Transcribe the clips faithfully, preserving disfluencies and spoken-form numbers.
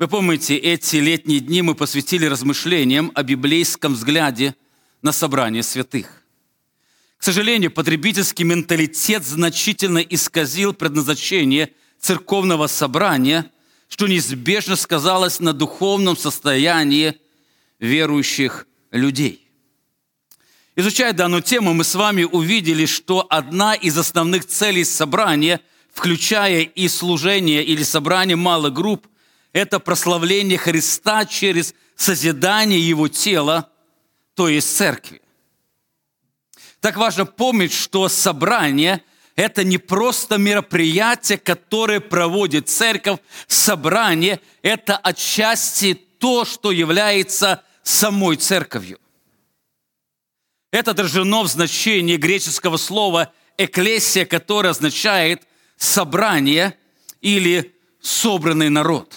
Вы помните, эти летние дни мы посвятили размышлениям о библейском взгляде на собрание святых. К сожалению, потребительский менталитет значительно исказил предназначение церковного собрания, что неизбежно сказалось на духовном состоянии верующих людей. Изучая данную тему, мы с вами увидели, что одна из основных целей собрания, включая и служение или собрание малых групп, это прославление Христа через созидание Его тела, то есть церкви. Так важно помнить, что собрание – это не просто мероприятие, которое проводит церковь. Собрание – это отчасти то, что является самой церковью. Это отражено в значении греческого слова «экклесия», которое означает «собрание» или «собранный народ».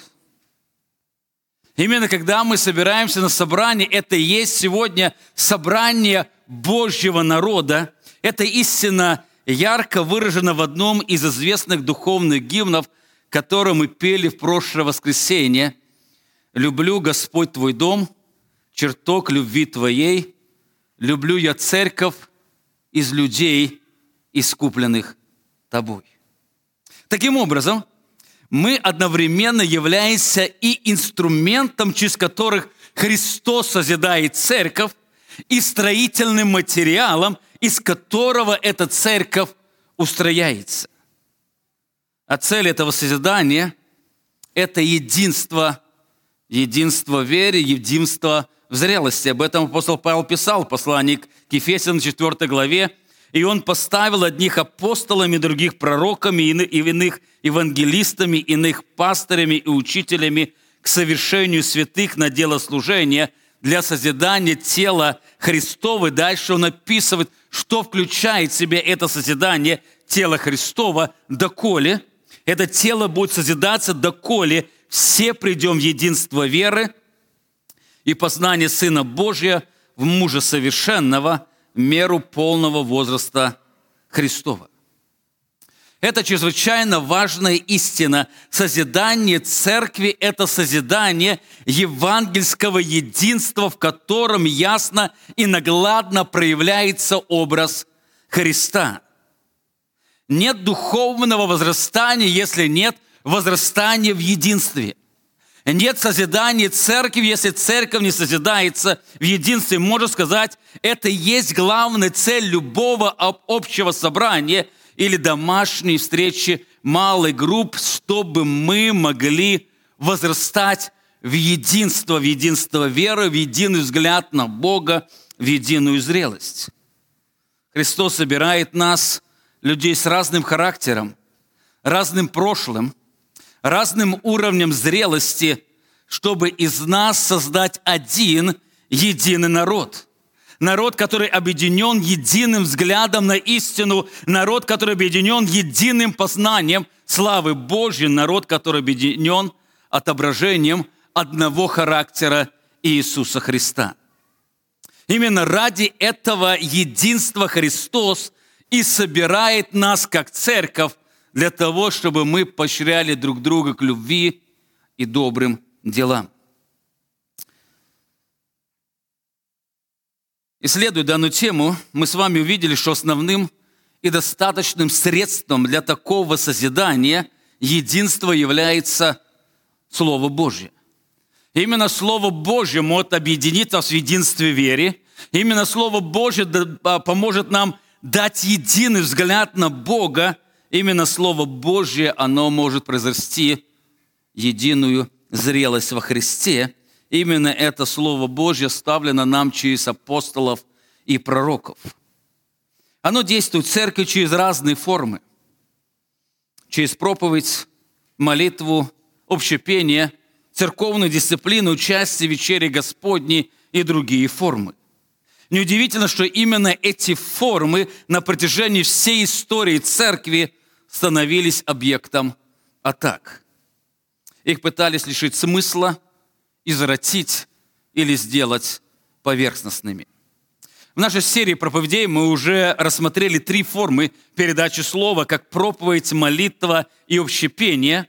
Именно когда мы собираемся на собрание, это и есть сегодня собрание Божьего народа. Это истина ярко выражена в одном из известных духовных гимнов, который мы пели в прошлое воскресенье. «Люблю, Господь, Твой дом, чертог любви Твоей, люблю я церковь из людей, искупленных Тобой». Таким образом, мы одновременно являемся и инструментом, через которых Христос созидает церковь, и строительным материалом, из которого эта церковь устрояется. А цель этого созидания – это единство, единство в вере, единство в зрелости. Об этом апостол Павел писал в послании к Ефесянам четвёртой главе. «И он поставил одних апостолами, других пророками, и иных евангелистами, иных пастырями и учителями к совершению святых на дело служения для созидания тела Христова». Дальше он описывает, что включает в себя это созидание тела Христова, доколе это тело будет созидаться, доколе все придем в единство веры и познание Сына Божия в мужа совершенного, в меру полного возраста Христова. Это чрезвычайно важная истина. Созидание церкви – это созидание евангельского единства, в котором ясно и наглядно проявляется образ Христа. Нет духовного возрастания, если нет возрастания в единстве. Нет созидания церкви, если церковь не созидается в единстве. Можно сказать, это и есть главная цель любого общего собрания или домашней встречи малой групп, чтобы мы могли возрастать в единство, в единство веры, в единый взгляд на Бога, в единую зрелость. Христос собирает нас, людей с разным характером, разным прошлым, разным уровнем зрелости, чтобы из нас создать один единый народ. Народ, который объединен единым взглядом на истину, народ, который объединен единым познанием славы Божьей, народ, который объединен отображением одного характера Иисуса Христа. Именно ради этого единства Христос и собирает нас как церковь, для того, чтобы мы поощряли друг друга к любви и добрым делам. Исследуя данную тему, мы с вами увидели, что основным и достаточным средством для такого созидания единства является Слово Божье. Именно Слово Божье может объединить нас в единстве веры. Именно Слово Божье поможет нам дать единый взгляд на Бога. Именно Слово Божье, оно может произвести единую зрелость во Христе. Именно это Слово Божье оставлено нам через апостолов и пророков. Оно действует в церкви через разные формы. Через проповедь, молитву, общепение, церковную дисциплину, участие в вечере Господней и другие формы. Неудивительно, что именно эти формы на протяжении всей истории церкви становились объектом атак. Их пытались лишить смысла, извратить или сделать поверхностными. В нашей серии проповедей мы уже рассмотрели три формы передачи слова, как проповедь, молитва и общепение.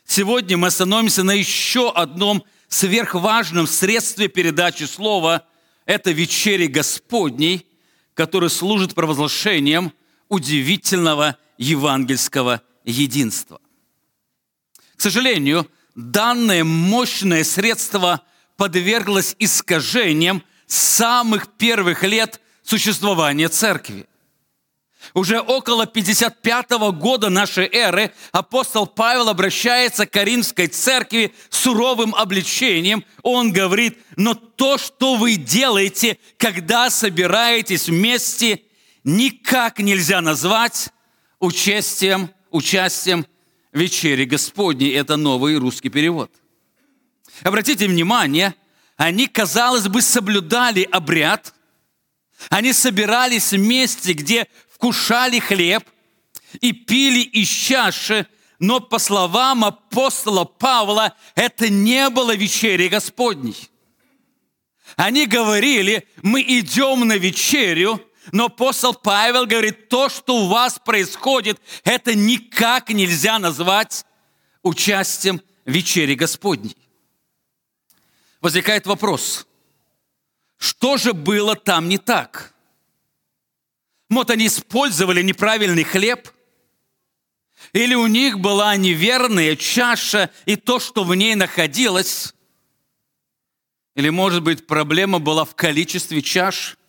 Сегодня мы остановимся на еще одном сверхважном средстве передачи слова. Это вечере Господней, который служит провозглашением удивительного евангельского единства. К сожалению, данное мощное средство подверглось искажениям с самых первых лет существования церкви. Уже около пятьдесят пятого года нашей эры апостол Павел обращается к Коринфской церкви с суровым обличением. Он говорит: «Но то, что вы делаете, когда собираетесь вместе, никак нельзя назвать участием, участием в вечере Господней». Это новый русский перевод. Обратите внимание, они, казалось бы, соблюдали обряд, они собирались вместе, где вкушали хлеб и пили из чаши, но, по словам апостола Павла, это не было вечерей Господней. Они говорили: мы идем на вечерю, но апостол Павел говорит: то, что у вас происходит, это никак нельзя назвать участием в вечере Господней. Возникает вопрос: что же было там не так? Вот они использовали неправильный хлеб, или у них была неверная чаша и то, что в ней находилось, или, может быть, проблема была в количестве чаш,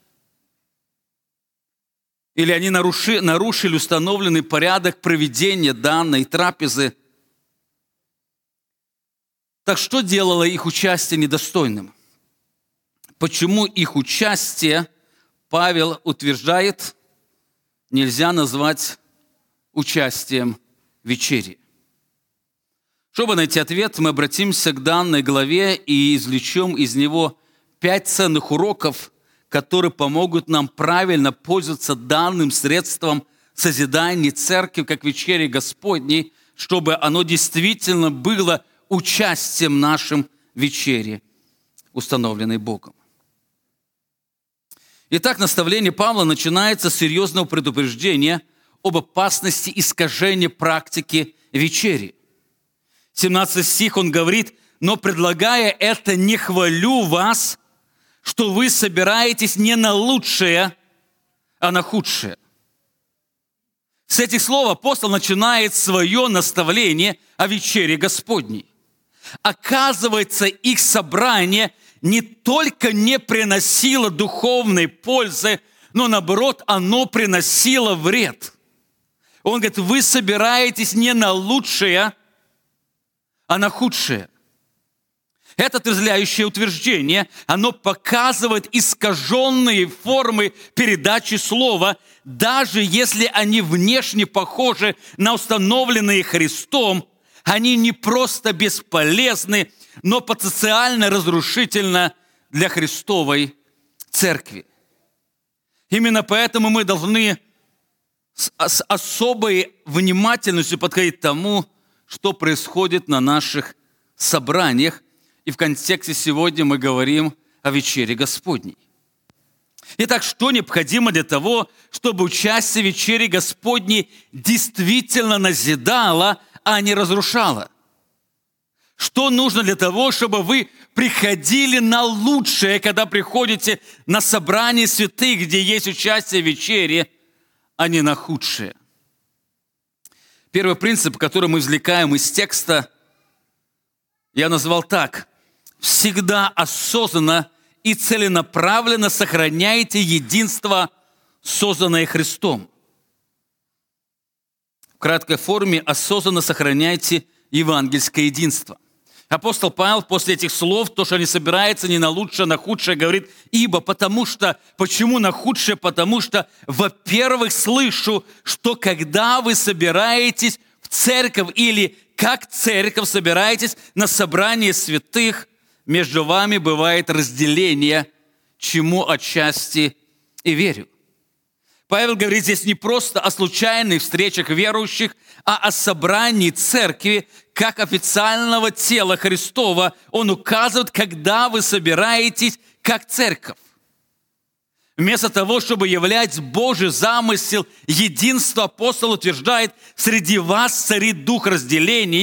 или они нарушили, нарушили установленный порядок проведения данной трапезы. Так что делало их участие недостойным? Почему их участие, Павел утверждает, нельзя назвать участием в вечере? Чтобы найти ответ, мы обратимся к данной главе и извлечем из него пять ценных уроков, которые помогут нам правильно пользоваться данным средством созидания церкви, как вечери Господней, чтобы оно действительно было участием нашим в вечере, установленной Богом. Итак, наставление Павла начинается с серьезного предупреждения об опасности искажения практики вечери. семнадцатый стих он говорит: «Но предлагая это, не хвалю вас, что вы собираетесь не на лучшее, а на худшее». С этих слов апостол начинает свое наставление о вечере Господней. Оказывается, их собрание не только не приносило духовной пользы, но, наоборот, оно приносило вред. Он говорит: вы собираетесь не на лучшее, а на худшее. Это отрезвляющее утверждение, оно показывает искаженные формы передачи слова, даже если они внешне похожи на установленные Христом. Они не просто бесполезны, но потенциально разрушительны для Христовой церкви. Именно поэтому мы должны с особой внимательностью подходить к тому, что происходит на наших собраниях. И в контексте сегодня мы говорим о вечере Господней. Итак, что необходимо для того, чтобы участие в вечере Господней действительно назидало, а не разрушало? Что нужно для того, чтобы вы приходили на лучшее, когда приходите на собрание святых, где есть участие в вечере, а не на худшее? Первый принцип, который мы извлекаем из текста, я назвал так: всегда осознанно и целенаправленно сохраняйте единство, созданное Христом. В краткой форме: осознанно сохраняйте евангельское единство. Апостол Павел после этих слов, то, что они собираются не на лучшее, а на худшее, говорит: ибо, потому что, почему на худшее? Потому что, во-первых, слышу, что когда вы собираетесь в церковь или как церковь собираетесь на собрание святых, между вами бывает разделение, чему отчасти и верю. Павел говорит здесь не просто о случайных встречах верующих, а о собрании церкви как официального тела Христова. Он указывает, когда вы собираетесь как церковь. Вместо того, чтобы являть Божий замысел, единство, апостол утверждает: среди вас царит дух разделений,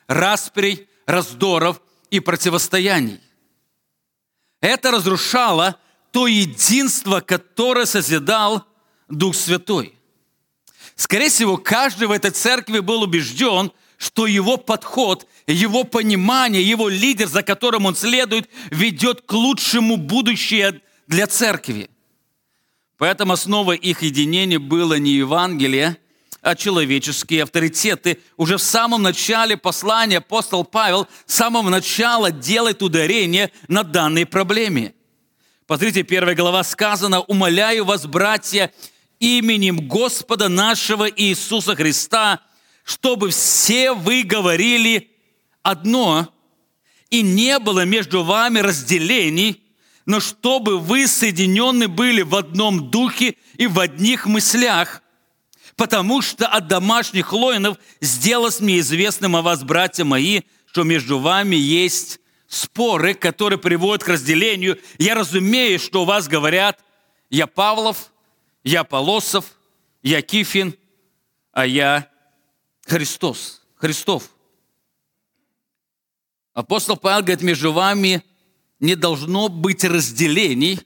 расприй, раздоров и противостояний. Это разрушало то единство, которое созидал Дух Святой. Скорее всего, каждый в этой церкви был убежден, что его подход, его понимание, его лидер, за которым он следует, ведет к лучшему будущему для церкви. Поэтому основой их единения было не Евангелие, а человеческие авторитеты. Уже в самом начале послания апостол Павел с самого начала делает ударение на данной проблеме. Посмотрите, первая глава сказано: «Умоляю вас, братья, именем Господа нашего Иисуса Христа, чтобы все вы говорили одно, и не было между вами разделений, но чтобы вы соединены были в одном духе и в одних мыслях, потому что от домашних лоинов сделалось мне известным о вас, братья мои, что между вами есть споры, которые приводят к разделению. Я разумею, что у вас говорят: я Павлов, я Полосов, я Кифин, а я Христос, Христов». Апостол Павел говорит, между вами не должно быть разделений.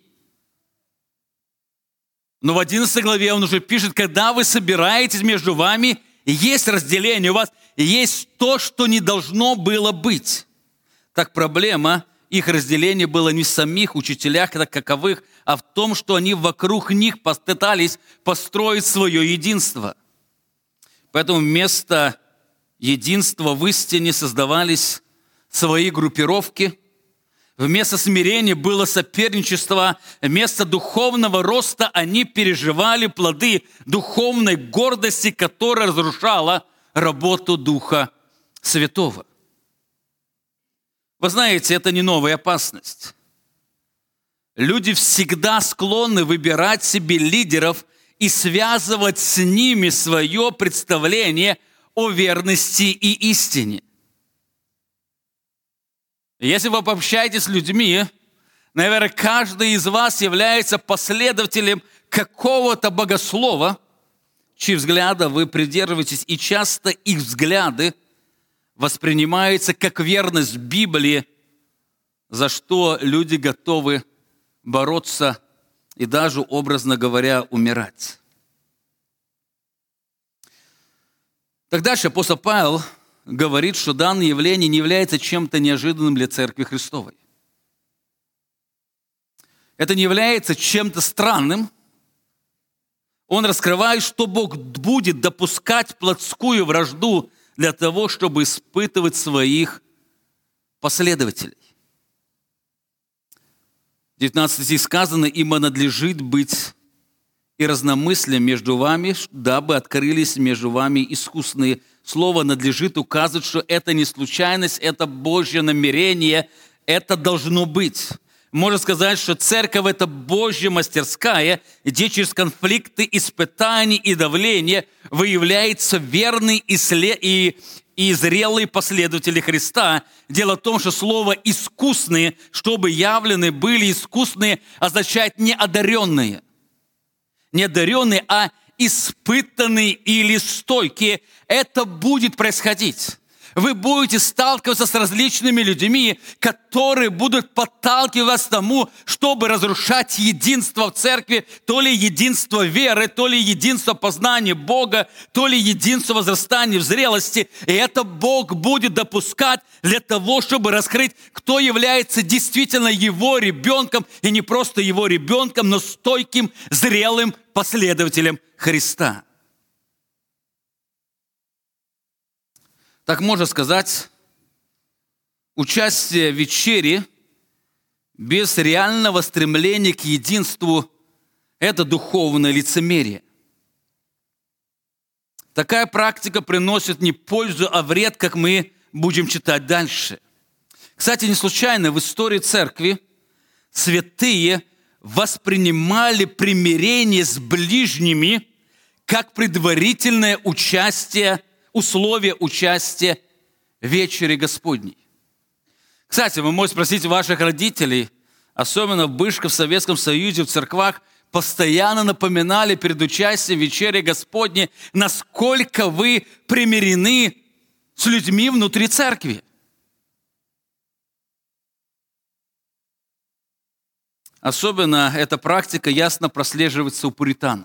Но в одиннадцатой главе он уже пишет: когда вы собираетесь, между вами есть разделение, у вас есть то, что не должно было быть. Так проблема их разделения была не в самих учителях как таковых, а в том, что они вокруг них пытались построить свое единство. Поэтому вместо единства в истине создавались свои группировки. Вместо смирения было соперничество. Вместо духовного роста они переживали плоды духовной гордости, которая разрушала работу Духа Святого. Вы знаете, это не новая опасность. Люди всегда склонны выбирать себе лидеров и связывать с ними свое представление о верности и истине. Если вы пообщаетесь с людьми, наверное, каждый из вас является последователем какого-то богослова, чьи взгляды вы придерживаетесь, и часто их взгляды воспринимаются как верность Библии, за что люди готовы бороться и даже, образно говоря, умирать. Так дальше апостол Павел говорит, что данное явление не является чем-то неожиданным для Церкви Христовой. Это не является чем-то странным. Он раскрывает, что Бог будет допускать плотскую вражду для того, чтобы испытывать своих последователей. В девятнадцатом стихе сказано: «Ибо надлежит быть и разномыслием между вами, дабы открылись между вами искусные». Слово «надлежит» указывает, что это не случайность, это Божье намерение, это должно быть. Можно сказать, что церковь – это Божья мастерская, где через конфликты, испытания и давления выявляются верные и, след... и... и зрелые последователи Христа. Дело в том, что слово «искусные», чтобы явлены были искусные, означает не одаренные. Не одаренные, а испытанные или стойкие. Это будет происходить. Вы будете сталкиваться с различными людьми, которые будут подталкивать вас к тому, чтобы разрушать единство в церкви, то ли единство веры, то ли единство познания Бога, то ли единство возрастания в зрелости. И это Бог будет допускать для того, чтобы раскрыть, кто является действительно Его ребенком, и не просто Его ребенком, но стойким, зрелым последователем Христа. Так можно сказать, участие в вечере без реального стремления к единству – это духовное лицемерие. Такая практика приносит не пользу, а вред, как мы будем читать дальше. Кстати, не случайно в истории церкви святые воспринимали примирение с ближними как предварительное участие, условия участия в вечере Господней. Кстати, вы можете спросить ваших родителей, особенно в бывшем Советском Союзе, в церквах, постоянно напоминали перед участием в вечере Господней, насколько вы примирены с людьми внутри церкви. Особенно эта практика ясно прослеживается у пуритан.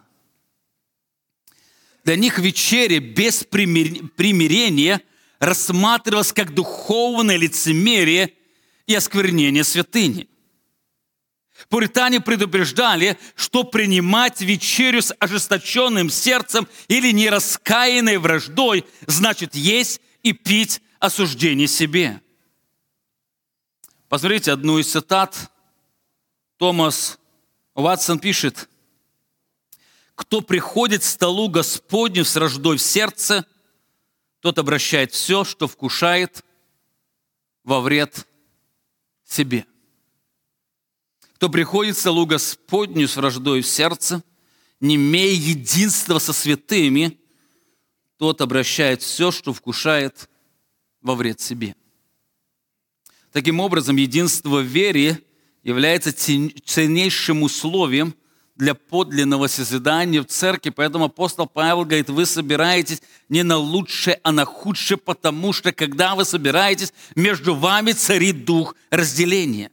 Для них вечеря без примирения рассматривалась как духовное лицемерие и осквернение святыни. Пуритане предупреждали, что принимать вечерю с ожесточенным сердцем или нераскаянной враждой значит есть и пить осуждение себе. Посмотрите одну из цитат. Томас Ватсон пишет: «Кто приходит к столу Господню с враждой в сердце, тот обращает все, что вкушает, во вред себе». Кто приходит к столу Господню с враждой в сердце, не имея единства со святыми, тот обращает все, что вкушает, во вред себе. Таким образом, единство в вере является ценнейшим условием для подлинного созидания в церкви. Поэтому апостол Павел говорит: вы собираетесь не на лучшее, а на худшее, потому что, когда вы собираетесь, между вами царит дух разделения.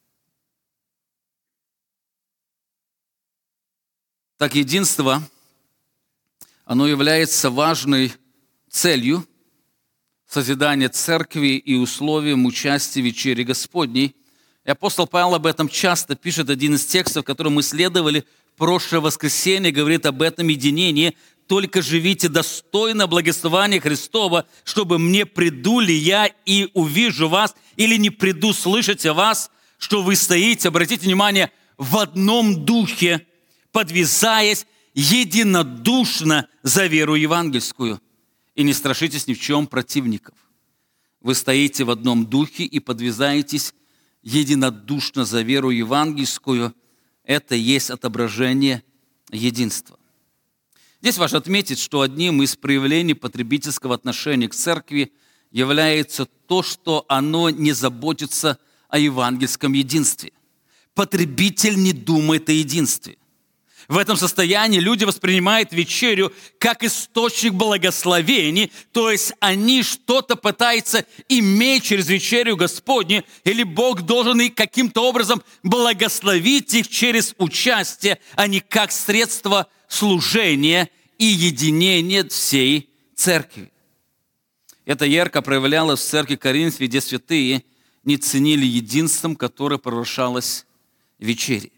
Так, единство, оно является важной целью созидания церкви и условием участия в вечере Господней. И апостол Павел об этом часто пишет. Один из текстов, который мы исследовали в прошлое воскресенье, говорит об этом единении. «Только живите достойно благословения Христова, чтобы мне приду ли я и увижу вас, или не приду слышать о вас, что вы стоите». Обратите внимание, в одном духе, подвязаясь единодушно за веру евангельскую. И не страшитесь ни в чем противников. Вы стоите в одном духе и подвязаетесь единодушно за веру евангельскую. Это есть отображение единства. Здесь важно отметить, что одним из проявлений потребительского отношения к церкви является то, что оно не заботится о евангельском единстве. Потребитель не думает о единстве. В этом состоянии люди воспринимают вечерю как источник благословений, то есть они что-то пытаются иметь через вечерю Господню, или Бог должен их каким-то образом благословить их через участие, а не как средство служения и единения всей церкви. Это ярко проявлялось в церкви Коринфе, где святые не ценили единством, которое превращалось в вечере.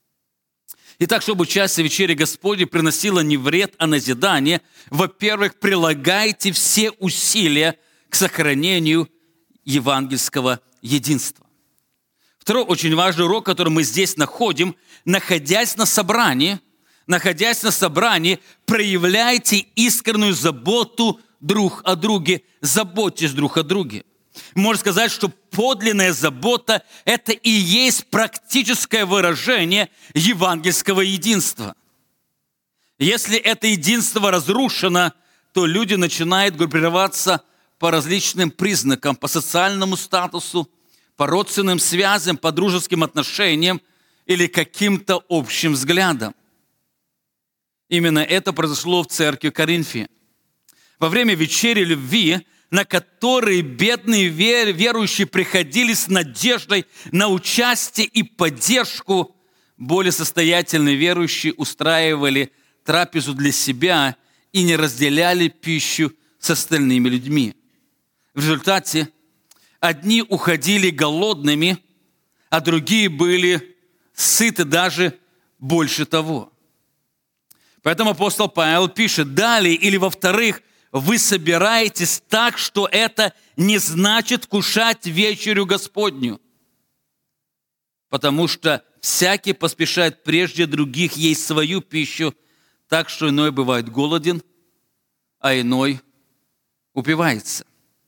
Итак, чтобы участие в вечере Господней приносило не вред, а назидание, во-первых, прилагайте все усилия к сохранению евангельского единства. Второй очень важный урок, который мы здесь находим: находясь на собрании, находясь на собрании, проявляйте искреннюю заботу друг о друге, заботьтесь друг о друге. Можно сказать, что подлинная забота – это и есть практическое выражение евангельского единства. Если это единство разрушено, то люди начинают группироваться по различным признакам, по социальному статусу, по родственным связям, по дружеским отношениям или каким-то общим взглядам. Именно это произошло в церкви Коринфе. Во время вечери любви, на которые бедные верующие приходили с надеждой на участие и поддержку, более состоятельные верующие устраивали трапезу для себя и не разделяли пищу с остальными людьми. В результате одни уходили голодными, а другие были сыты даже больше того. Поэтому апостол Павел пишет далее: или во-вторых, вы собираетесь так, что это не значит кушать вечерю Господню. Потому что всякий поспешает прежде других есть свою пищу, так что иной бывает голоден, а иной упивается.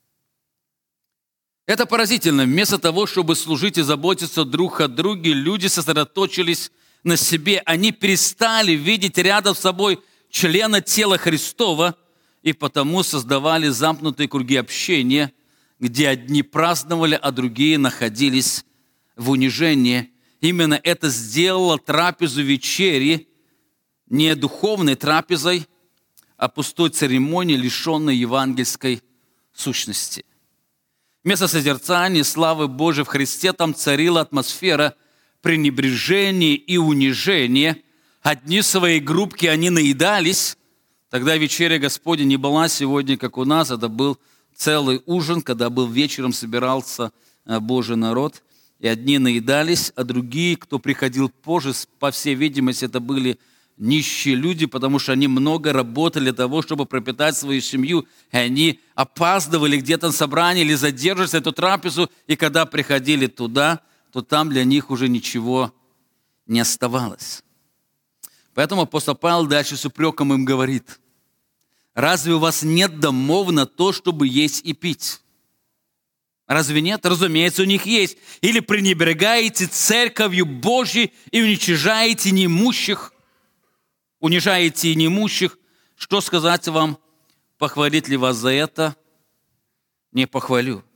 Это поразительно. Вместо того, чтобы служить и заботиться друг о друге, люди сосредоточились на себе. Они перестали видеть рядом с собой члена тела Христова, и потому создавали замкнутые круги общения, где одни праздновали, а другие находились в унижении. Именно это сделало трапезу вечери не духовной трапезой, а пустой церемонией, лишенной евангельской сущности. Вместо созерцания славы Божией в Христе там царила атмосфера пренебрежения и унижения. Одни своей группки они наедались. Тогда вечеря Господня не была сегодня, как у нас. Это был целый ужин, когда был вечером, собирался Божий народ. И одни наедались, а другие, кто приходил позже, по всей видимости, это были нищие люди, потому что они много работали для того, чтобы пропитать свою семью. И они опаздывали где-то на собрание или задерживались на эту трапезу. И когда приходили туда, то там для них уже ничего не оставалось. Поэтому апостол Павел дальше с упреком им говорит: разве у вас нет домов на то, чтобы есть и пить? Разве нет? Разумеется, у них есть. Или пренебрегаете церковью Божьей и уничижаете неимущих, унижаете неимущих. Что сказать вам? Похвалить ли вас за это? Не похвалю.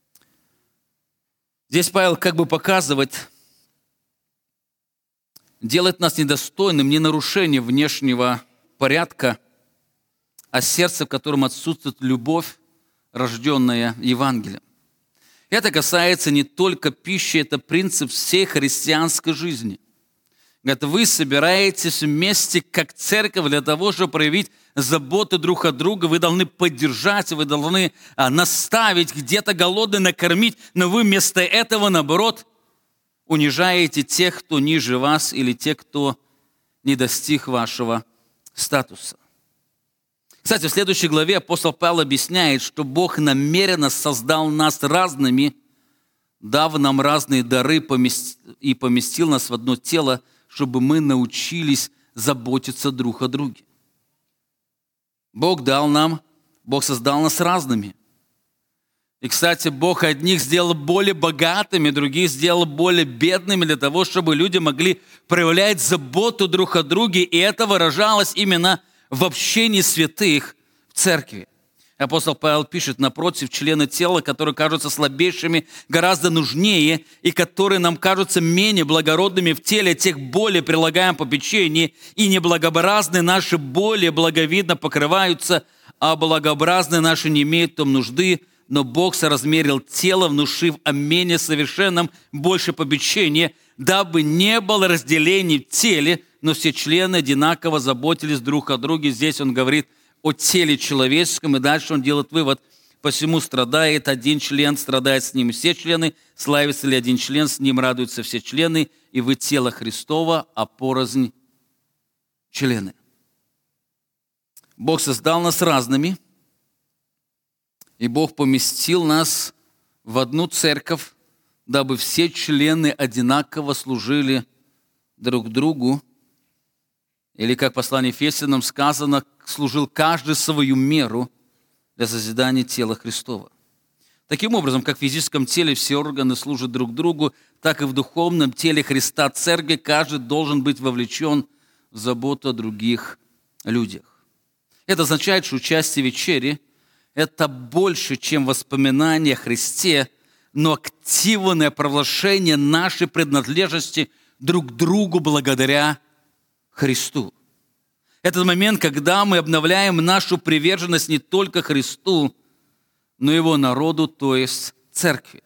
Здесь Павел как бы показывает, делает нас недостойным не нарушение внешнего порядка, а сердце, в котором отсутствует любовь, рожденная Евангелием. Это касается не только пищи, это принцип всей христианской жизни. Говорит, вы собираетесь вместе как церковь для того, чтобы проявить заботу друг о друге. Вы должны поддержать, вы должны а, наставить, где-то голодный накормить, но вы вместо этого, наоборот, унижаете тех, кто ниже вас, или тех, кто не достиг вашего статуса. Кстати, в следующей главе апостол Павел объясняет, что Бог намеренно создал нас разными, дав нам разные дары и поместил нас в одно тело, чтобы мы научились заботиться друг о друге. Бог дал нам, Бог создал нас разными. И, кстати, Бог одних сделал более богатыми, других сделал более бедными для того, чтобы люди могли проявлять заботу друг о друге, и это выражалось именно в общении святых в церкви. Апостол Павел пишет: напротив, члены тела, которые кажутся слабейшими, гораздо нужнее, и которые нам кажутся менее благородными в теле, тех более прилагаем попечение, и неблагообразные наши более благовидно покрываются, а благообразные наши не имеют в том нужды, но Бог соразмерил тело, внушив о менее совершенном больше попечения, дабы не было разделений в теле, но все члены одинаково заботились друг о друге. Здесь он говорит о теле человеческом, и дальше он делает вывод: посему страдает один член, страдает с ним все члены, славится ли один член, с ним радуются все члены, и вы тело Христово, а порознь члены. Бог создал нас разными, и Бог поместил нас в одну церковь, дабы все члены одинаково служили друг другу. Или, как в послании Ефесянам сказано, служил каждый свою меру для созидания тела Христова. Таким образом, как в физическом теле все органы служат друг другу, так и в духовном теле Христа Церкви каждый должен быть вовлечен в заботу о других людях. Это означает, что участие в вечере – это больше, чем воспоминание о Христе, но активное провозглашение нашей принадлежности друг другу благодаря Христу. Это момент, когда мы обновляем нашу приверженность не только Христу, но и Его народу, то есть церкви.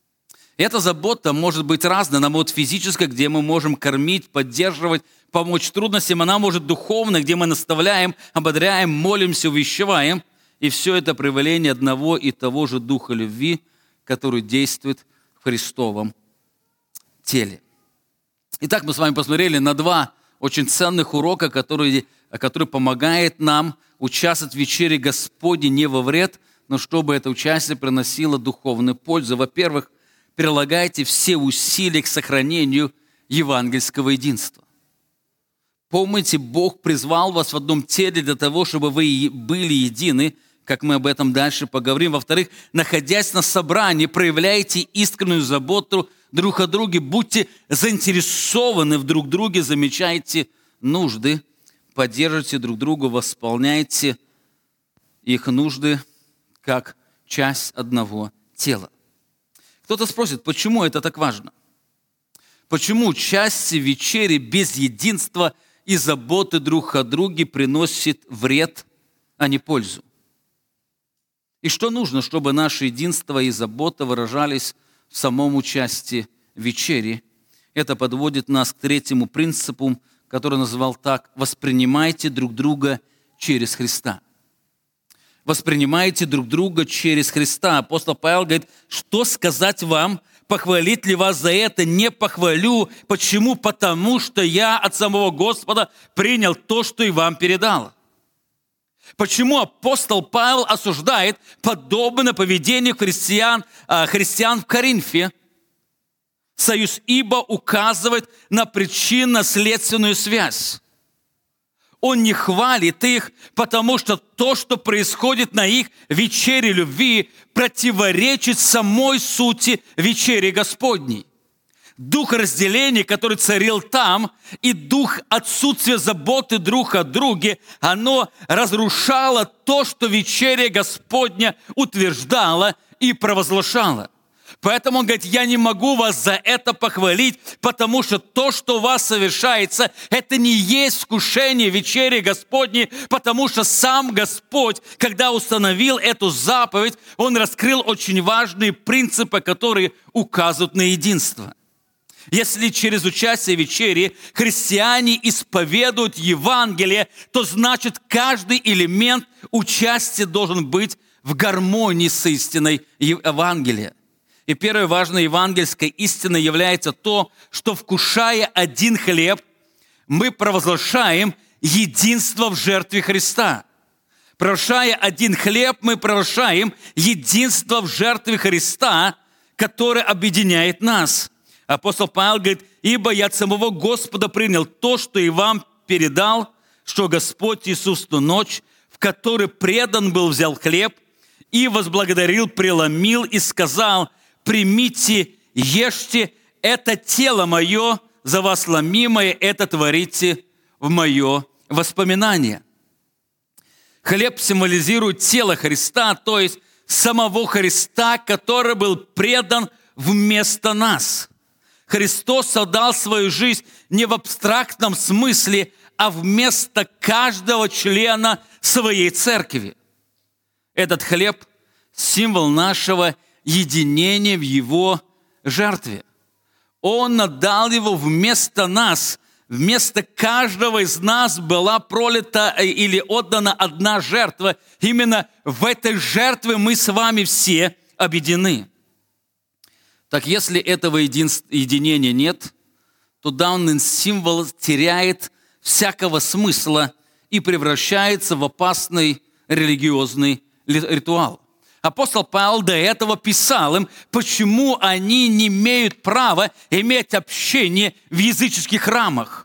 Эта забота может быть разная. Она может физическая, где мы можем кормить, поддерживать, помочь трудностям. Она может духовная, где мы наставляем, ободряем, молимся, увещеваем. И все это проявление одного и того же духа любви, который действует в Христовом теле. Итак, мы с вами посмотрели на два очень ценных урока, которые, которые помогают нам участвовать в вечере Господней не во вред, но чтобы это участие приносило духовную пользу. Во-первых, прилагайте все усилия к сохранению евангельского единства. Помните, Бог призвал вас в одном теле для того, чтобы вы были едины, как мы об этом дальше поговорим. Во-вторых, находясь на собрании, проявляйте искреннюю заботу друг о друге, будьте заинтересованы в друг друге, замечайте нужды, поддерживайте друг друга, восполняйте их нужды как часть одного тела. Кто-то спросит, почему это так важно? Почему участие в вечере без единства и заботы друг о друге приносит вред, а не пользу? И что нужно, чтобы наше единство и забота выражались в самом участии в вечере? Это подводит нас к третьему принципу, который назвал так: «Воспринимайте друг друга через Христа». Воспринимайте друг друга через Христа. Апостол Павел говорит: что сказать вам, похвалить ли вас за это? Не похвалю. Почему? Потому что я от самого Господа принял то, что и вам передал. Почему апостол Павел осуждает подобное поведение христиан, христиан в Коринфе? Союз ибо указывает на причинно-следственную связь. Он не хвалит их, потому что то, что происходит на их вечере любви, противоречит самой сути вечери Господней. Дух разделения, который царил там, и дух отсутствия заботы друг о друге, оно разрушало то, что вечеря Господня утверждала и провозглашала. Поэтому он говорит: я не могу вас за это похвалить, потому что то, что у вас совершается, это не есть вкушение вечери Господней, потому что сам Господь, когда установил эту заповедь, Он раскрыл очень важные принципы, которые указывают на единство. Если через участие в вечере христиане исповедуют Евангелие, то значит каждый элемент участия должен быть в гармонии с истиной Евангелия. И первая важная евангельская истина является то, что, вкушая один хлеб, мы провозглашаем единство в жертве Христа. Провозглашая один хлеб, мы провозглашаем единство в жертве Христа, которое объединяет нас. Апостол Павел говорит: «Ибо я от самого Господа принял то, что и вам передал, что Господь Иисус в ту ночь, в которой предан был, взял хлеб и возблагодарил, преломил и сказал: примите, ешьте, это тело мое, за вас ломимое, это творите в мое воспоминание». Хлеб символизирует тело Христа, то есть самого Христа, который был предан вместо нас. Христос отдал свою жизнь не в абстрактном смысле, а вместо каждого члена своей церкви. Этот хлеб – символ нашего единения в Его жертве. Он отдал его вместо нас. Вместо каждого из нас была пролита или отдана одна жертва. Именно в этой жертве мы с вами все объединены. Так если этого единения нет, то данный символ теряет всякого смысла и превращается в опасный религиозный ритуал. Апостол Павел до этого писал им, почему они не имеют права иметь общение в языческих храмах.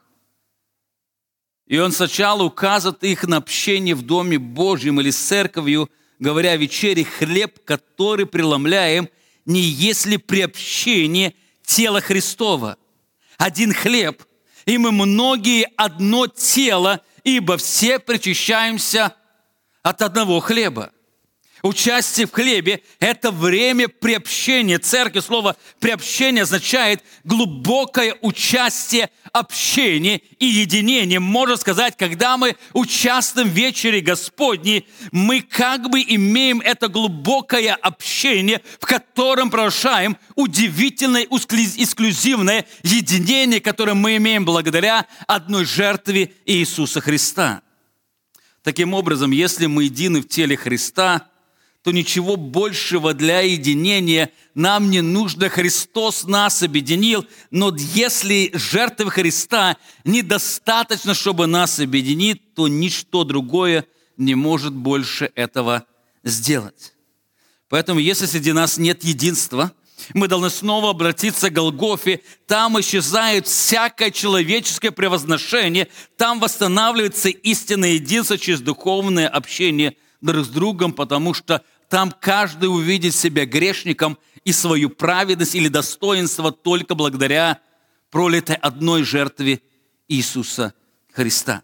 И он сначала указывает их на общение в Доме Божьем или с церковью, говоря о вечере: хлеб, который преломляем, не есть ли приобщение тела Христова. Один хлеб, и мы многие одно тело, ибо все причащаемся от одного хлеба. Участие в хлебе – это время приобщения церкви. Слово «приобщение» означает глубокое участие, общение и единение. Можно сказать, когда мы участвуем в вечере Господней, мы как бы имеем это глубокое общение, в котором провозглашаем удивительное, эксклюзивное единение, которое мы имеем благодаря одной жертве Иисуса Христа. Таким образом, если мы едины в теле Христа, то ничего большего для единения нам не нужно. Христос нас объединил, но если жертвы Христа недостаточно, чтобы нас объединить, то ничто другое не может больше этого сделать. Поэтому, если среди нас нет единства, мы должны снова обратиться к Голгофе. Там исчезает всякое человеческое превозношение, там восстанавливается истинное единство через духовное общение друг с другом, потому что там каждый увидит себя грешником и свою праведность или достоинство только благодаря пролитой одной жертве Иисуса Христа.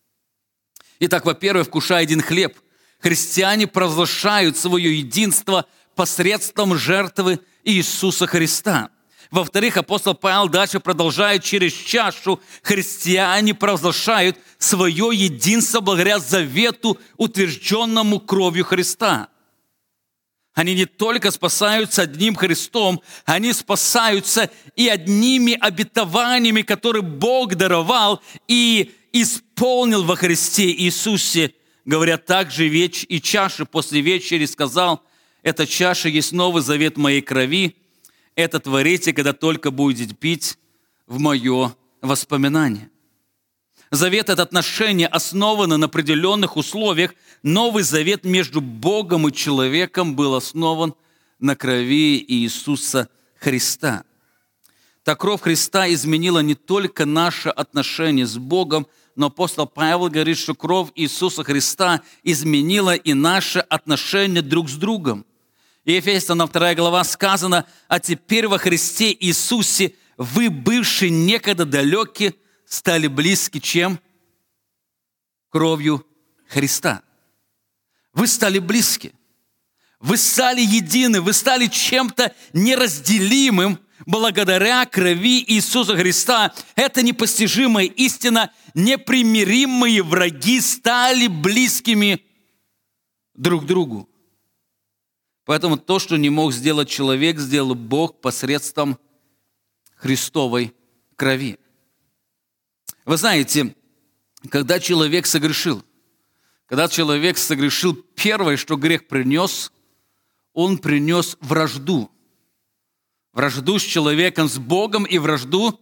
Итак, во-первых, вкушая один хлеб, христиане провозглашают свое единство посредством жертвы Иисуса Христа. Во-вторых, апостол Павел дальше продолжает: через чашу христиане провозглашают свое единство благодаря завету, утвержденному кровью Христа. Они не только спасаются одним Христом, они спасаются и одними обетованиями, которые Бог даровал и исполнил во Христе Иисусе. Говорят, также веч и чаша после вечери сказал: «Эта чаша есть новый завет моей крови. Это творите, когда только будете пить в мое воспоминание». Завет – это отношение, основано на определенных условиях. Новый завет между Богом и человеком был основан на крови Иисуса Христа. Так кровь Христа изменила не только наше отношение с Богом, но апостол Павел говорит, что кровь Иисуса Христа изменила и наше отношение друг с другом. И Ефесянам вторая глава сказано: «А теперь во Христе Иисусе вы, бывшие некогда далеки, стали близки чем? Кровью Христа». Вы стали близки. Вы стали едины. Вы стали чем-то неразделимым благодаря крови Иисуса Христа. Это непостижимая истина. Непримиримые враги стали близкими друг к другу. Поэтому то, что не мог сделать человек, сделал Бог посредством Христовой крови. Вы знаете, когда человек согрешил, когда человек согрешил, первое, что грех принес, он принес вражду. Вражду с человеком, с Богом и вражду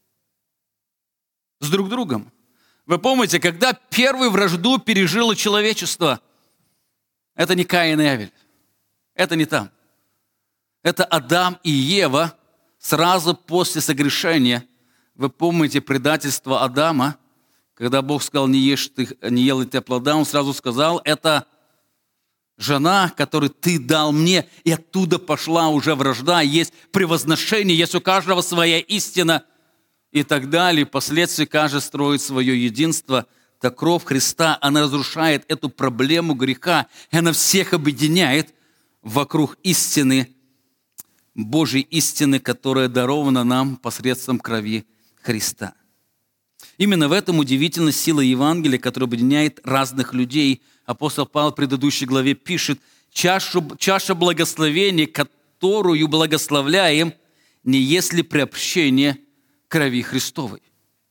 с друг другом. Вы помните, когда первую вражду пережило человечество, это не Каин и Авель, это не там. Это Адам и Ева сразу после согрешения. Вы помните предательство Адама, когда Бог сказал: не ешь ты, не ел ты плода, он сразу сказал: это жена, которую ты дал мне, и оттуда пошла уже вражда, есть превозношение, есть у каждого своя истина и так далее. Впоследствии каждый строит свое единство. Так кровь Христа, она разрушает эту проблему греха, и она всех объединяет вокруг истины, Божьей истины, которая дарована нам посредством крови Христа. Именно в этом удивительна сила Евангелия, которая объединяет разных людей. Апостол Павел в предыдущей главе пишет: «Чашу, чаша благословения, которую благословляем, не есть ли приобщение крови Христовой».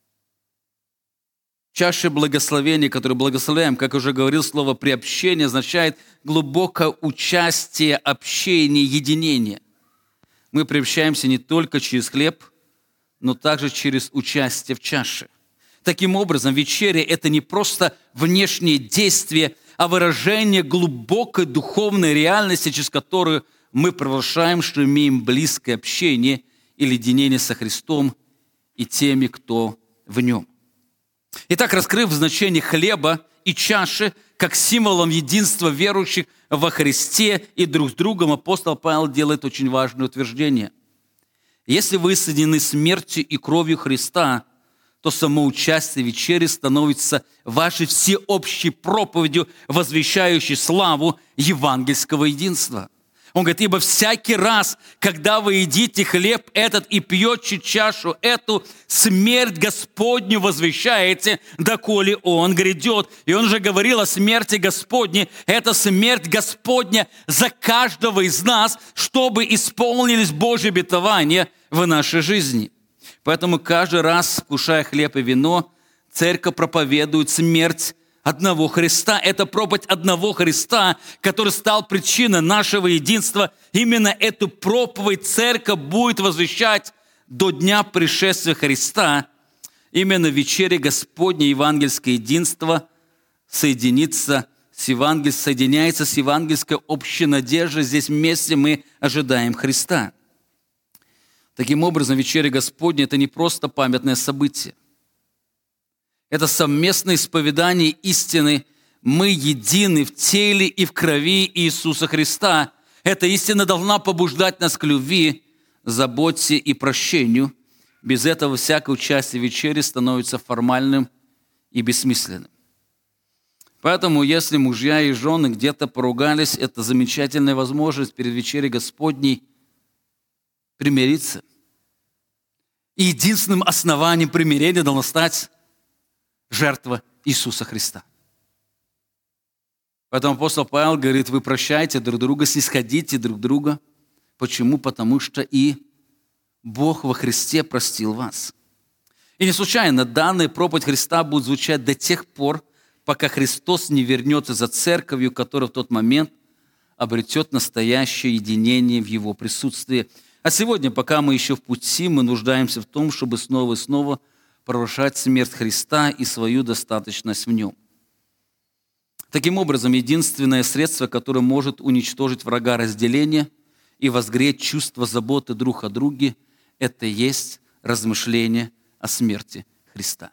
Чаша благословения, которую благословляем, как уже говорил, слово «приобщение» означает глубокое участие, общение, единение. Мы приобщаемся не только через хлеб, но также через участие в чаше. Таким образом, вечеря – это не просто внешнее действие, а выражение глубокой духовной реальности, через которую мы провозглашаем, что имеем близкое общение или единение со Христом и теми, кто в Нем. Итак, раскрыв значение хлеба и чаши как символом единства верующих во Христе и друг с другом, апостол Павел делает очень важное утверждение. Если вы соединены смертью и кровью Христа, то само участие в вечере становится вашей всеобщей проповедью, возвещающей славу евангельского единства. Он говорит: ибо всякий раз, когда вы едите хлеб этот и пьете чашу эту, смерть Господню возвещаете, доколе Он грядет. И он же говорил о смерти Господней. Это смерть Господня за каждого из нас, чтобы исполнились Божьи обетования в нашей жизни. Поэтому каждый раз, вкушая хлеб и вино, церковь проповедует смерть одного Христа. Это проповедь одного Христа, который стал причиной нашего единства. Именно эту проповедь церковь будет возвещать до дня пришествия Христа. Именно в вечере Господне евангельское единство соединится с евангель... соединяется с евангельской общей надеждой. Здесь вместе мы ожидаем Христа. Таким образом, вечеря Господня – это не просто памятное событие. Это совместное исповедание истины. Мы едины в теле и в крови Иисуса Христа. Эта истина должна побуждать нас к любви, заботе и прощению. Без этого всякое участие в вечере становится формальным и бессмысленным. Поэтому, если мужья и жены где-то поругались, это замечательная возможность перед вечерей Господней примириться. И единственным основанием примирения должна стать жертва Иисуса Христа. Поэтому апостол Павел говорит, вы прощайте друг друга, снисходите друг друга. Почему? Потому что и Бог во Христе простил вас. И не случайно данная проповедь Христа будет звучать до тех пор, пока Христос не вернется за церковью, которая в тот момент обретет настоящее единение в Его присутствии. А сегодня, пока мы еще в пути, мы нуждаемся в том, чтобы снова и снова провозглашать смерть Христа и свою достаточность в Нем. Таким образом, единственное средство, которое может уничтожить врага разделения и возгреть чувство заботы друг о друге, это и есть размышление о смерти Христа.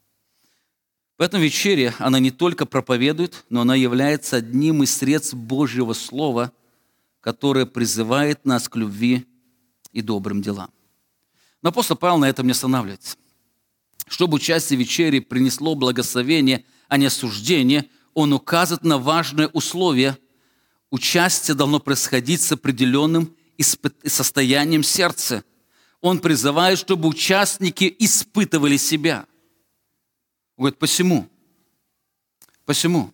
В этом вечере она не только проповедует, но она является одним из средств Божьего Слова, которое призывает нас к любви и добрым делам. Но апостол Павел на этом не останавливается. Чтобы участие в вечере принесло благословение, а не осуждение, он указывает на важное условие. Участие должно происходить с определенным состоянием сердца. Он призывает, чтобы участники испытывали себя. Он говорит, посему, посему,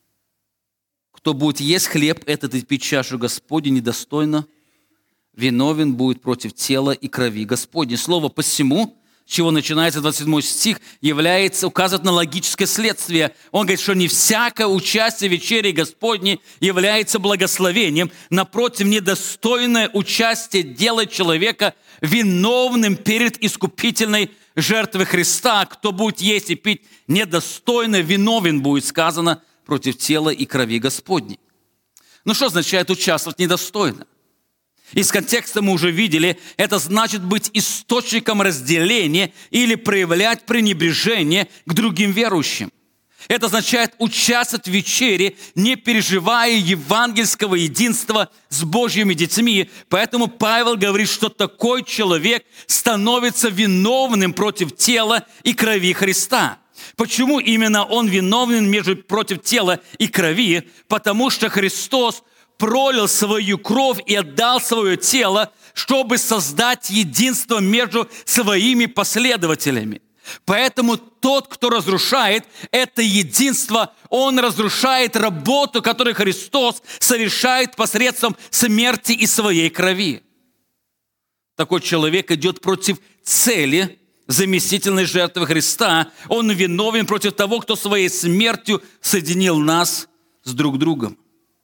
кто будет есть хлеб этот и пить чашу Господню недостойно, виновен будет против тела и крови Господней. Слово «посему», с чего начинается двадцать седьмой стих, является, указывает на логическое следствие. Он говорит, что не всякое участие в вечере Господней является благословением. Напротив, недостойное участие делает человека виновным перед искупительной жертвой Христа. Кто будет есть и пить недостойно, виновен будет, сказано, против тела и крови Господней. Ну что означает участвовать недостойно? Из контекста мы уже видели, это значит быть источником разделения или проявлять пренебрежение к другим верующим. Это означает участвовать в вечере, не переживая евангельского единства с Божьими детьми. Поэтому Павел говорит, что такой человек становится виновным против тела и крови Христа. Почему именно он виновен между, против тела и крови? Потому что Христос пролил свою кровь и отдал свое тело, чтобы создать единство между своими последователями. Поэтому тот, кто разрушает это единство, он разрушает работу, которую Христос совершает посредством смерти и своей крови. Такой человек идет против цели заместительной жертвы Христа. Он виновен против того, кто своей смертью соединил нас с друг другом.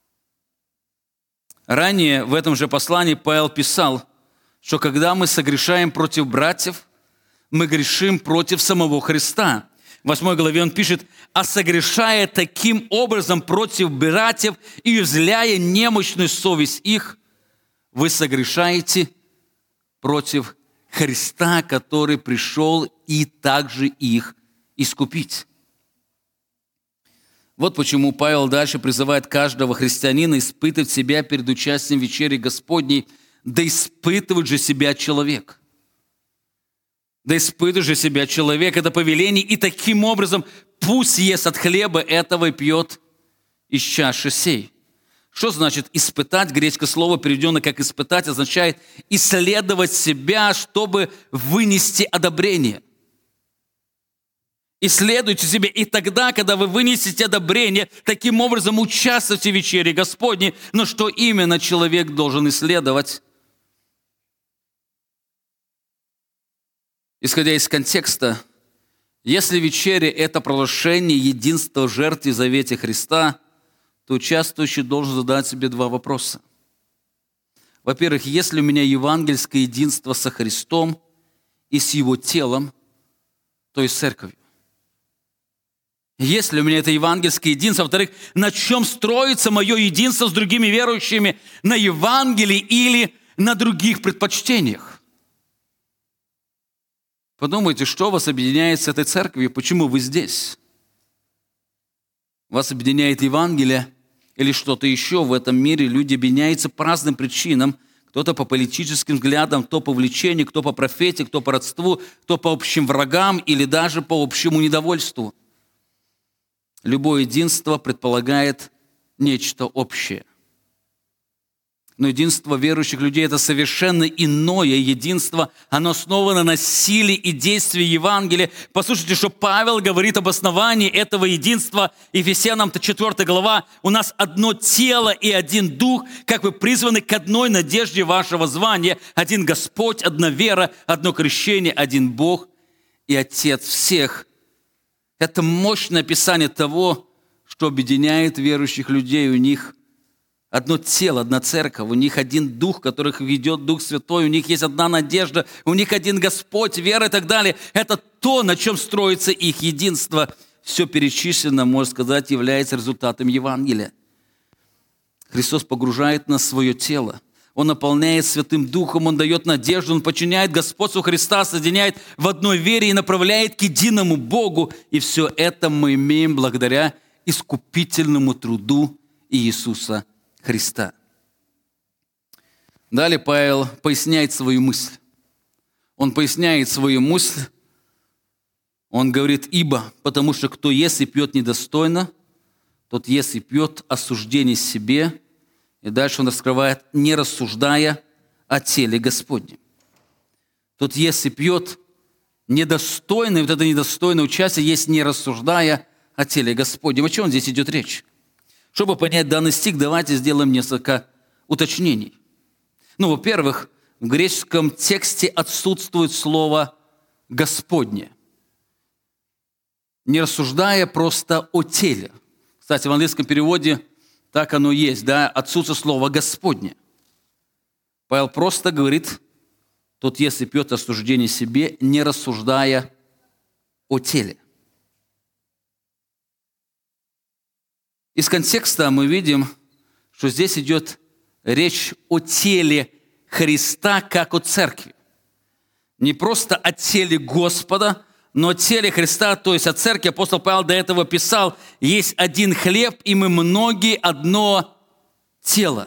Ранее в этом же послании Павел писал, что когда мы согрешаем против братьев, мы грешим против самого Христа. В восьмой главе он пишет, «А согрешая таким образом против братьев и уязвляя немощную совесть их, вы согрешаете против Христа, который пришел и также их искупить». Вот почему Павел дальше призывает каждого христианина испытывать себя перед участием в вечере Господней, да испытывает же себя человек. Да испытывает же себя человек, это повеление, и таким образом пусть ест от хлеба этого и пьет из чаши сей. Что значит испытать? Греческое слово, переведенное как испытать, означает исследовать себя, чтобы вынести одобрение. Исследуйте себя, и тогда, когда вы вынесете одобрение, таким образом участвуйте в вечере Господней. Но что именно человек должен исследовать? Исходя из контекста, если вечеря – это провозглашение единства в жертве и завете Христа, то участвующий должен задать себе два вопроса. Во-первых, есть ли у меня евангельское единство со Христом и с Его телом, то есть церковью? Есть ли у меня это евангельское единство? Во-вторых, на чем строится мое единство с другими верующими? На Евангелии или на других предпочтениях? Подумайте, что вас объединяет с этой церковью? Почему вы здесь? Вас объединяет Евангелие или что-то еще? В этом мире люди объединяются по разным причинам. Кто-то по политическим взглядам, кто по влечению, кто по профессии, кто по родству, кто по общим врагам или даже по общему недовольству. Любое единство предполагает нечто общее. Но единство верующих людей – это совершенно иное единство. Оно основано на силе и действии Евангелия. Послушайте, что Павел говорит об основании этого единства. Ефесянам четвёртая глава. У нас одно тело и один дух, как вы призваны к одной надежде вашего звания. Один Господь, одна вера, одно крещение, один Бог и Отец всех. Это мощное описание того, что объединяет верующих людей. У них одно тело, одна церковь, у них один дух, которых ведет Дух Святой, у них есть одна надежда, у них один Господь, вера и так далее. Это то, на чем строится их единство. Все перечислено, можно сказать, является результатом Евангелия. Христос погружает нас в свое тело. Он наполняет Святым Духом, Он дает надежду, Он подчиняет господству Христа, соединяет в одной вере и направляет к единому Богу. И все это мы имеем благодаря искупительному труду Иисуса Христа. Далее Павел поясняет свою мысль. Он поясняет свою мысль. Он говорит: «Ибо, потому что кто ест и пьет недостойно, тот ест и пьет осуждение себе». И дальше он раскрывает: «не рассуждая о теле Господнем». Тот ест и пьет недостойно, и вот это недостойное участие есть не рассуждая о теле Господнем. О чем здесь идет речь? Чтобы понять данный стих, давайте сделаем несколько уточнений. Ну, во-первых, в греческом тексте отсутствует слово «Господне», не рассуждая просто о теле. Кстати, в английском переводе так оно есть, да, отсутствует слово «Господне». Павел просто говорит: тот ест и пьет осуждение себе, не рассуждая о теле. Из контекста мы видим, что здесь идет речь о теле Христа, как о церкви. Не просто о теле Господа, но о теле Христа, то есть о церкви. Апостол Павел до этого писал: есть один хлеб, и мы многие одно тело.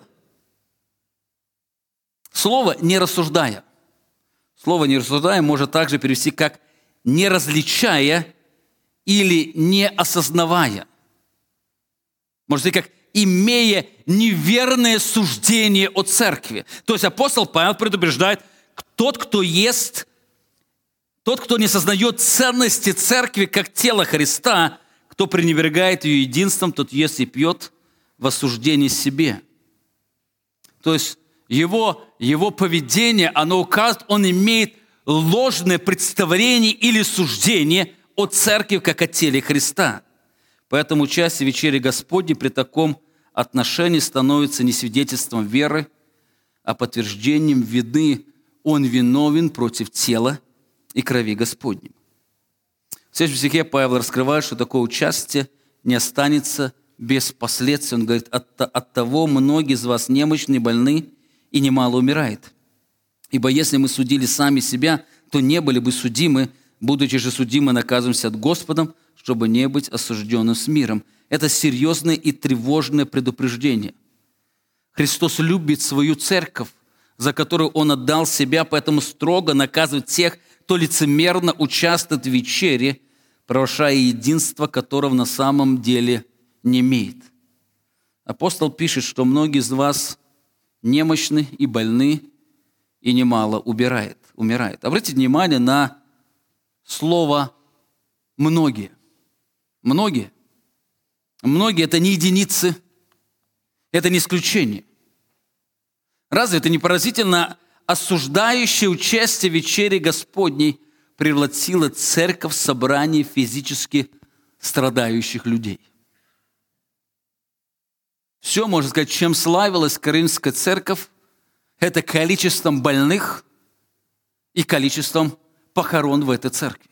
Слово «не рассуждая». Слово «не рассуждая» можно также перевести как «не различая» или «не осознавая». Может быть, как «имея неверное суждение о церкви». То есть апостол Павел предупреждает: тот, кто ест, тот, кто не сознает ценности церкви как тела Христа, кто пренебрегает ее единством, тот ест и пьет в осуждении себе. То есть его, его поведение, оно указывает, он имеет ложное представление или суждение о церкви как о теле Христа. Поэтому участие в вечере Господней при таком отношении становится не свидетельством веры, а подтверждением вины. Он виновен против тела и крови Господней. В следующем стихе Павел раскрывает, что такое участие не останется без последствий. Он говорит: от, от того многие из вас немощны, больны, и немало умирает. Ибо если мы судили сами себя, то не были бы судимы, будучи же судимы, наказываемся от Господом, чтобы не быть осужденным с миром. Это серьезное и тревожное предупреждение. Христос любит свою церковь, за которую Он отдал себя, поэтому строго наказывает тех, кто лицемерно участвует в вечере, провозглашая единство, которого на самом деле не имеет. Апостол пишет, что многие из вас немощны и больны, и немало убирает, умирает. Обратите внимание на слово «многие». Многие. Многие – это не единицы, это не исключение. Разве это не поразительно? Осуждающее участие в вечере Господней превратило церковь в собрание физически страдающих людей. Все, можно сказать, чем славилась Коринфская церковь, это количеством больных и количеством похорон в этой церкви.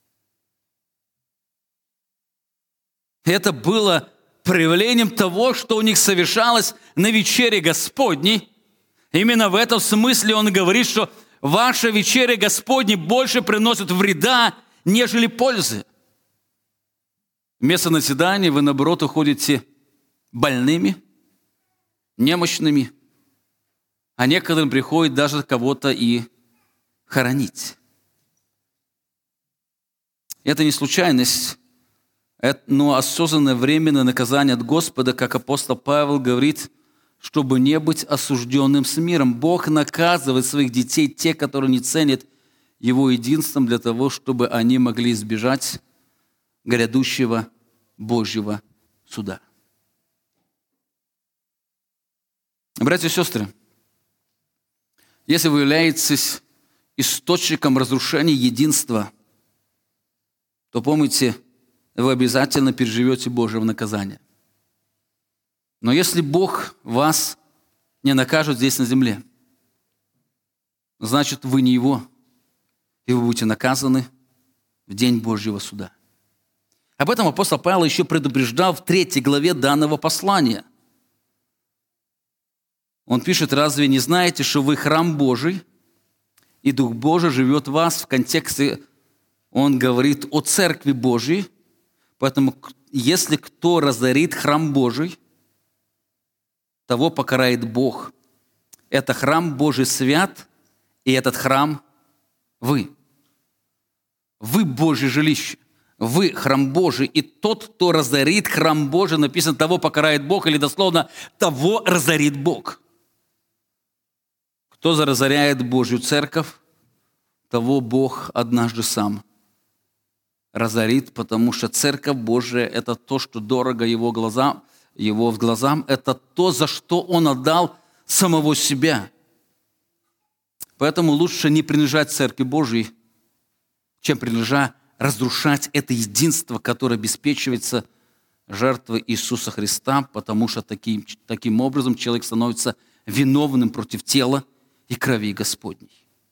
Это было проявлением того, что у них совершалось на вечере Господней. Именно в этом смысле он говорит, что ваша вечеря Господня больше приносит вреда, нежели пользы. Вместо назидания вы, наоборот, уходите больными, немощными, а некоторым приходит даже кого-то и хоронить. Это не случайность, но осознанное временное наказание от Господа, как апостол Павел говорит, чтобы не быть осужденным с миром. Бог наказывает своих детей, те, которые не ценят Его единством, для того, чтобы они могли избежать грядущего Божьего суда. Братья и сестры, если вы являетесь источником разрушения единства, то помните, вы обязательно переживете Божьего наказания. Но если Бог вас не накажет здесь на земле, значит, вы не Его, и вы будете наказаны в день Божьего суда. Об этом апостол Павел еще предупреждал в третьей главе данного послания. Он пишет: «Разве не знаете, что вы храм Божий, и Дух Божий живет в вас?» В контексте он говорит о Церкви Божьей. Поэтому, если кто разорит храм Божий, того покарает Бог. Это храм Божий свят, и этот храм вы. Вы Божье жилище. Вы храм Божий. И тот, кто разорит храм Божий, написано, того покарает Бог, или дословно, того разорит Бог. Кто разоряет Божью церковь, того Бог однажды сам разорит, потому что Церковь Божия – это то, что дорого Его глазам, Его глазам, это то, за что Он отдал самого себя. Поэтому лучше не принижать Церкви Божией, чем принижать, разрушать это единство, которое обеспечивается жертвой Иисуса Христа, потому что таким, таким образом человек становится виновным против тела и крови Господней.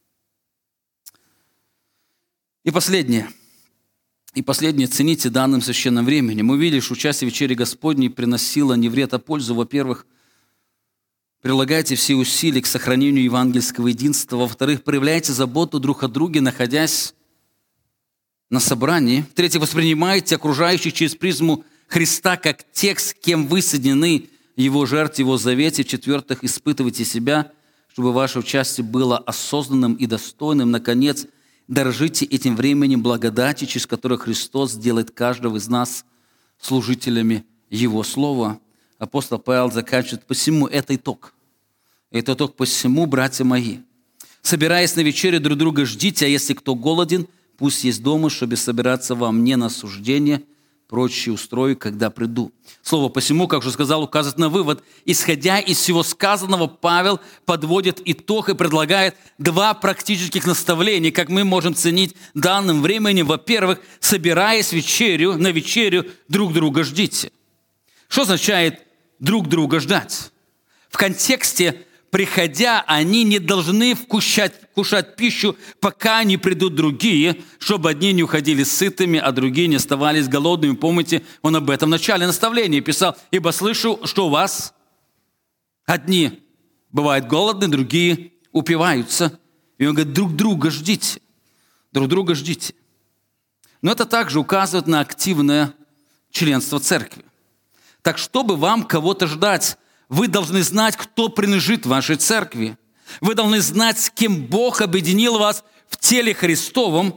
И последнее. И последнее, цените данным священным временем. Мы видели, что участие в вечере Господней приносило не вред, а пользу. Во-первых, прилагайте все усилия к сохранению евангельского единства. Во-вторых, проявляйте заботу друг о друге, находясь на собрании. В-третьих, воспринимайте окружающих через призму Христа как тех, с кем вы соединены в Его жертве, Его завете. В-четвертых, испытывайте себя, чтобы ваше участие было осознанным и достойным. Наконец, дорожите этим временем благодати, через которое Христос делает каждого из нас служителями Его Слова. Апостол Павел заканчивает: «Посему это итог. Это итог посему, братья мои. Собираясь на вечерю, друг друга ждите, а если кто голоден, пусть есть дома, чтобы собираться вам не на осуждение, прочие устрою, когда приду». Слово «посему», как уже сказал, указывает на вывод. Исходя из всего сказанного, Павел подводит итог и предлагает два практических наставления, как мы можем ценить данным временем. Во-первых, собираясь вечерю, на вечерю, друг друга ждите. Что означает друг друга ждать? В контексте приходя, они не должны вкушать, вкушать пищу, пока не придут другие, чтобы одни не уходили сытыми, а другие не оставались голодными. Помните, он об этом в начале наставления писал: «Ибо слышу, что у вас одни бывают голодны, другие упиваются». И он говорит: друг друга ждите, друг друга ждите. Но это также указывает на активное членство церкви. Так, чтобы вам кого-то ждать, вы должны знать, кто принадлежит вашей церкви. Вы должны знать, с кем Бог объединил вас в теле Христовом.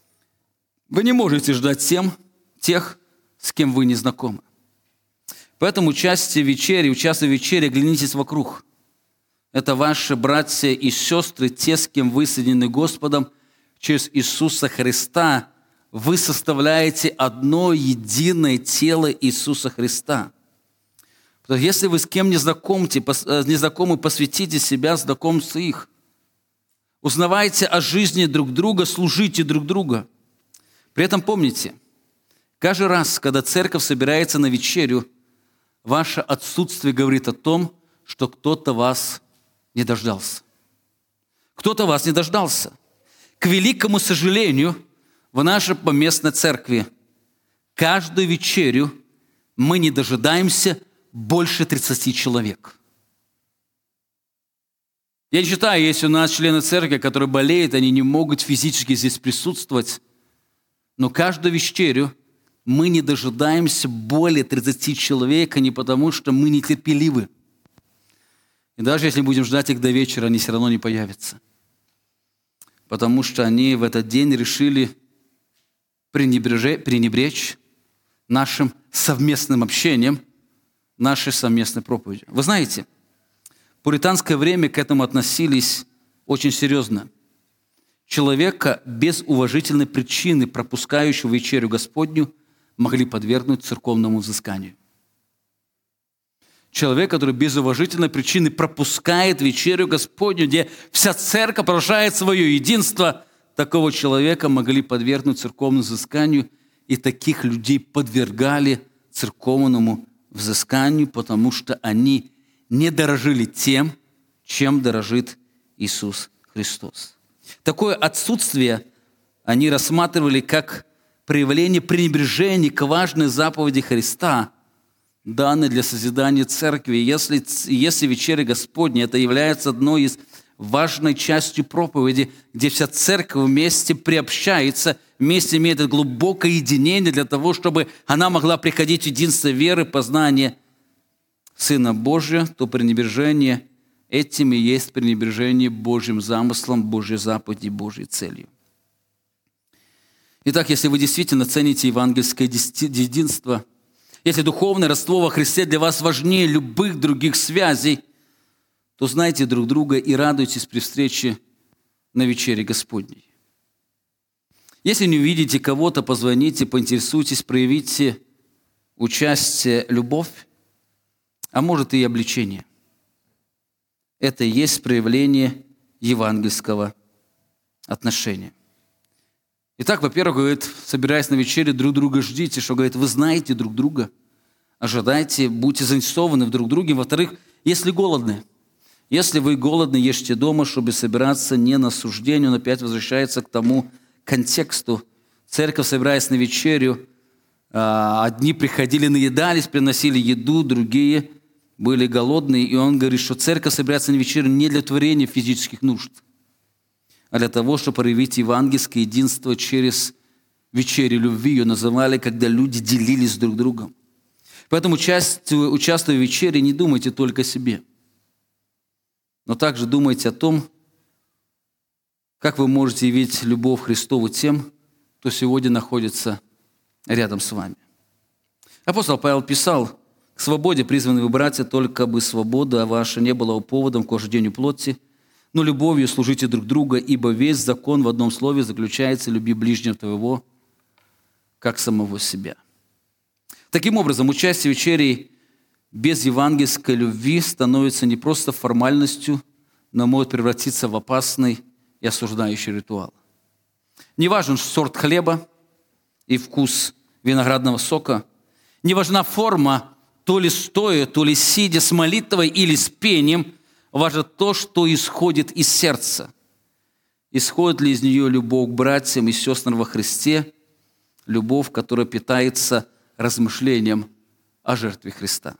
Вы не можете ждать тем, тех, с кем вы не знакомы. Поэтому участие в вечере, участвуя в вечере, оглянитесь вокруг. Это ваши братья и сестры, те, с кем вы соединены Господом через Иисуса Христа. Вы составляете одно единое тело Иисуса Христа. Если вы с кем не знакомы, не знакомы, посвятите себя знакомству их. Узнавайте о жизни друг друга, служите друг другу. При этом помните, каждый раз, когда церковь собирается на вечерю, ваше отсутствие говорит о том, что кто-то вас не дождался. Кто-то вас не дождался. К великому сожалению, в нашей поместной церкви каждую вечерю мы не дожидаемся больше тридцати человек. Я не считаю, есть у нас члены церкви, которые болеют, они не могут физически здесь присутствовать, но каждую вечерю мы не дожидаемся более тридцати человек, а не потому, что мы нетерпеливы. И даже если будем ждать их до вечера, они все равно не появятся. Потому что они в этот день решили пренебречь, пренебречь нашим совместным общением, нашей совместной проповедью. Вы знаете, В пуританское время к этому относились очень серьезно. Человека без уважительной причины, пропускающего вечерю Господню, могли подвергнуть церковному взысканию. Человек, который без уважительной причины пропускает вечерю Господню, где вся церковь продолжает свое единство, такого человека могли подвергнуть церковному взысканию, и таких людей подвергали церковному взысканию, потому что они не дорожили тем, чем дорожит Иисус Христос. Такое отсутствие они рассматривали как проявление пренебрежения к важной заповеди Христа, данной для созидания церкви. Если, если вечеря Господня, это является одной из важной частью проповеди, где вся церковь вместе приобщается, вместе имеет это глубокое единение для того, чтобы она могла приходить в единство веры, познания Сына Божия, то пренебрежение этим и есть пренебрежение Божьим замыслом, Божьей заповеди, Божьей целью. Итак, если вы действительно цените евангельское единство, если духовное родство во Христе для вас важнее любых других связей, то знайте друг друга и радуйтесь при встрече на вечере Господней. Если не увидите кого-то, позвоните, поинтересуйтесь, проявите участие, любовь, а может и обличение. Это и есть проявление евангельского отношения. Итак, во-первых, говорит, собираясь на вечере, друг друга ждите, что, говорит, вы знаете друг друга, ожидайте, будьте заинтересованы в друг друге. Во-вторых, если голодны, если вы голодны, ешьте дома, чтобы собираться не на осуждение. Он опять возвращается к тому контексту. Церковь, собираясь на вечерю, одни приходили, наедались, приносили еду, другие были голодные. И он говорит, что церковь собирается на вечерю не для творения физических нужд, а для того, чтобы проявить евангельское единство через вечерю любви. Ее называли, когда люди делились друг другом. Поэтому, участвуя в вечере, не думайте только о себе, но также думайте о том, как вы можете явить любовь Христову тем, кто сегодня находится рядом с вами. Апостол Павел писал: «К свободе призваны вы, братья, только бы свобода ваша не была поводом к ожидению плоти, но любовью служите друг друга, ибо весь закон в одном слове заключается: люби ближнего твоего, как самого себя». Таким образом, участие в вечере без евангельской любви становится не просто формальностью, но может превратиться в опасный и осуждающий ритуал. Не важен сорт хлеба и вкус виноградного сока, не важна форма, то ли стоя, то ли сидя, с молитвой или с пением. Важно то, что исходит из сердца. Исходит ли из нее любовь к братьям и сестрам во Христе, любовь, которая питается размышлением о жертве Христа.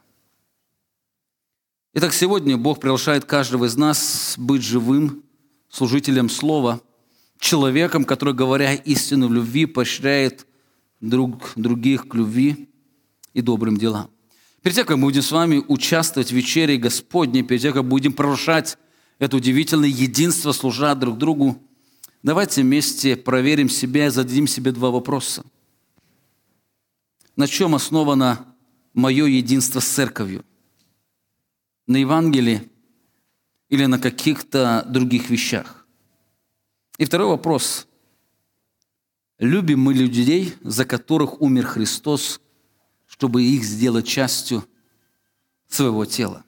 Итак, сегодня Бог приглашает каждого из нас быть живым служителем Слова, человеком, который, говоря истину в любви, поощряет друг других к любви и добрым делам. Перед тем, как мы будем с вами участвовать в вечере Господней, перед тем, как будем провозглашать это удивительное единство, служа друг другу, давайте вместе проверим себя и зададим себе два вопроса. На чем основано мое единство с церковью? На Евангелии или на каких-то других вещах? И второй вопрос. Любим мы людей, за которых умер Христос, чтобы их сделать частью своего тела?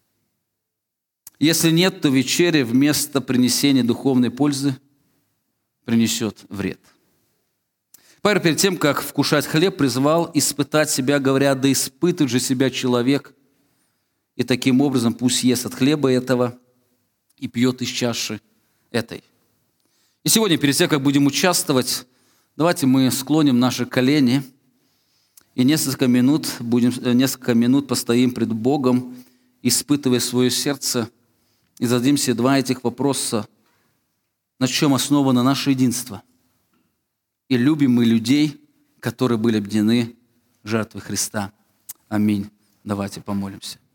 Если нет, то вечеря вместо принесения духовной пользы принесет вред. Павел перед тем, как вкушать хлеб, призвал испытать себя, говоря: «Да испытывает же себя человек, и таким образом пусть ест от хлеба этого и пьет из чаши этой». И сегодня, перед тем, как будем участвовать, давайте мы склоним наши колени и несколько минут, будем, несколько минут постоим пред Богом, испытывая свое сердце, и зададим себе два этих вопроса: на чем основано наше единство? И любим мы людей, которые были объединены жертвой Христа. Аминь. Давайте помолимся.